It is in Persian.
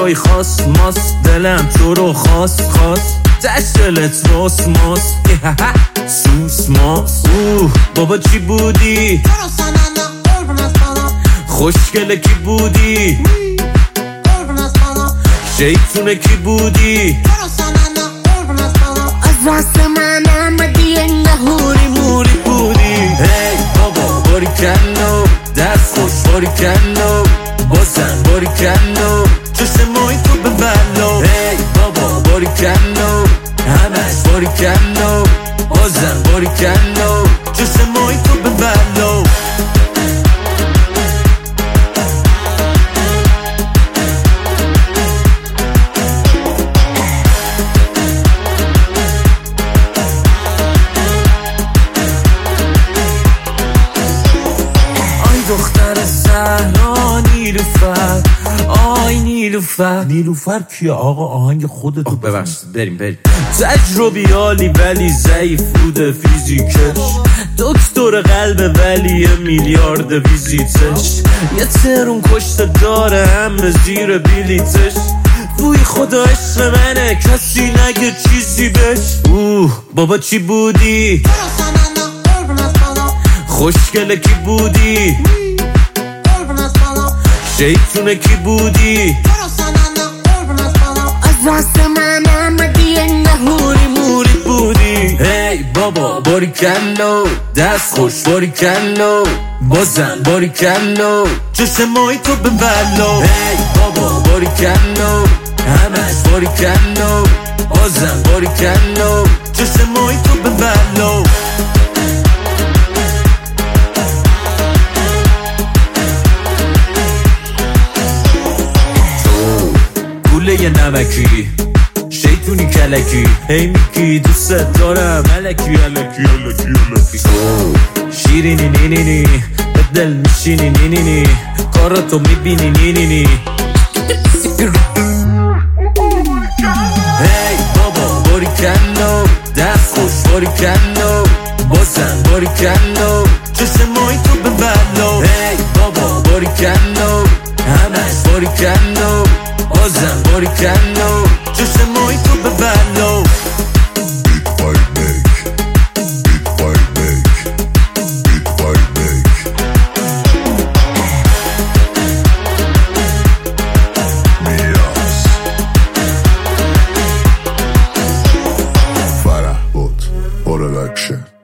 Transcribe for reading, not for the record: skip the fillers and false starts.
جای خاص ماست، دلم تو رو خواست تشلت راست ماست سوس ماست. بابا چی بودی؟ خوشگله کی بودی؟ شیطونه کی بودی؟ از راست من آمدی انگه موری بودی. هی بابا باری کنو دست خوش باری کنو بازم باری کنو چشمای تو به بلا. هی بابا باری کنو همش باری کنو بازم باری کنو چشمای تو به بلا. دختر زهرا نیلوفر آی نیلوفر کیه آقا؟ آهنگ خودتو ببخشید بریم. تجربیالی ولی ضعیف بوده فیزیکش، دکتر قلب ولی میلیارد ویزیتش، یه ترون کشته داره همه زیر بلیتش. وی خدا عشق منه کسی نگه چیزی بش. بابا چی بودی؟ خوشگله کی بودی؟ شیطونه کی بودی؟ از راست من آمدی انگه موری بودی. هی بابا باری کنو دست خوش باری کنو بازم باری کنو چشمای تو به بلا. هی بابا باری کنو همش باری کنو بازم باری کنو چشمای تو به بلا. یه نمکی شیطونی کلکی هی میگی دوست دارم الکی شیرینی نینینی به دل میشینی نینینی کاراتو میبینی نینینی. هی بابا باری کنو دست خوش باری کنو بازم باری کنو چشمای تو به بلا. هی بابا باری کنو همش باری کنو بازم باری کنو چشمای تو به بلا. فرح بود production.